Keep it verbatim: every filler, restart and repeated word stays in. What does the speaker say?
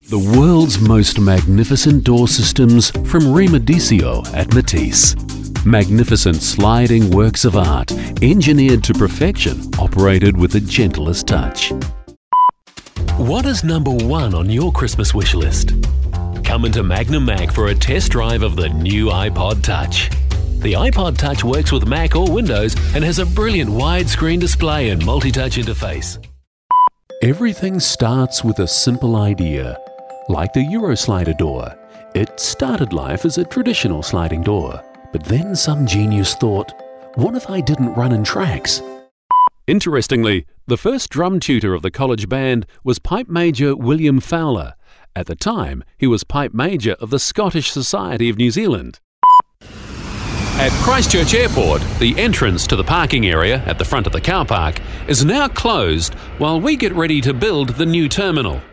The world's most magnificent door systems from Remedicio at Matisse. Magnificent sliding works of art, engineered to perfection, operated with the gentlest touch. What is number one on your Christmas wish list? Come into Magnum Mac for a test drive of the new iPod Touch. The iPod Touch works with Mac or Windows and has a brilliant widescreen display and multi-touch interface. Everything starts with a simple idea, like the Euroslider door. It started life as a traditional sliding door, but then some genius thought, what if I didn't run in tracks? Interestingly, the first drum tutor of the college band was Pipe Major William Fowler. At the time, he was Pipe Major of the Scottish Society of New Zealand. At Christchurch Airport, the entrance to the parking area at the front of the car park is now closed while we get ready to build the new terminal.